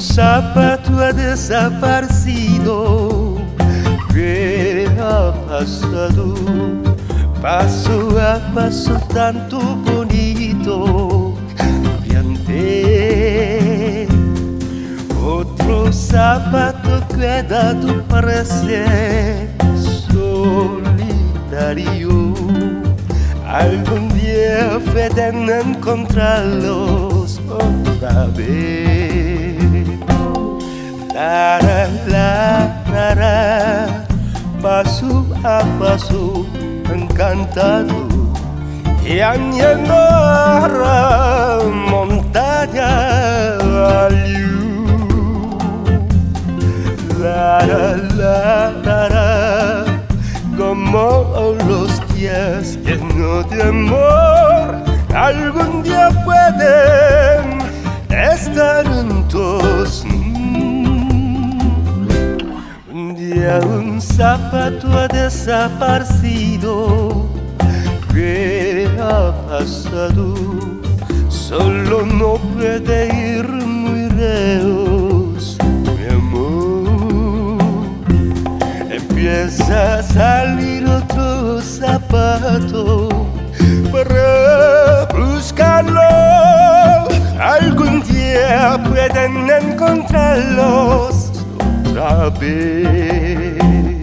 zapato ha desaparecido. ¿Qué ha pasado? Paso a paso tanto bonito cambiante. Otro zapato quedado parece solitario. Algún día pueden encontrarlos otra vez. La, la, la, paso a paso encantado y añadiendo a la montaña la, la, como los días llenos de amor, algún día pueden estar juntos. Un día un zapato ha desaparecido. ¿Qué ha pasado? Solo no puede ir muy lejos, mi amor. Empieza a salir otro zapato para buscarlo. Algún día pueden encontrarlos otra vez.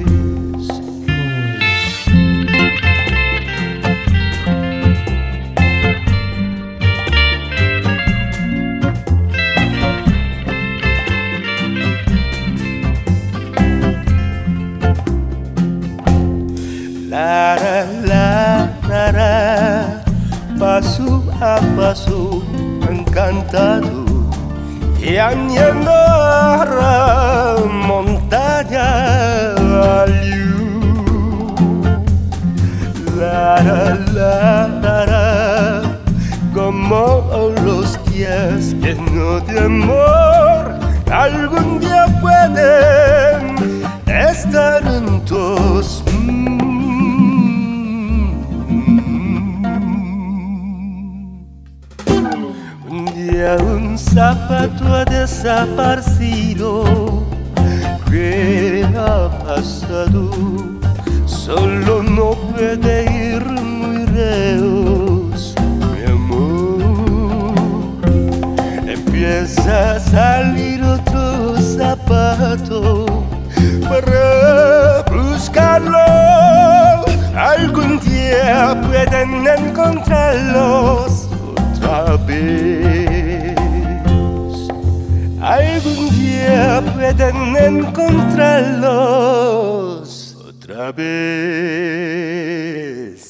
La, la, la, la, paso a paso encantado y añadiendo a la montaña la, la, la, como los días llenos de amor, algún día pueden estar juntos. Un día un zapato ha desaparecido. ¿Qué ha pasado? Solo no puede ir muy lejos, mi amor. Empieza a salir otro zapato para buscarlo. Algún día pueden encontrarlos otra vez. Algún día pueden encontrarlos otra vez.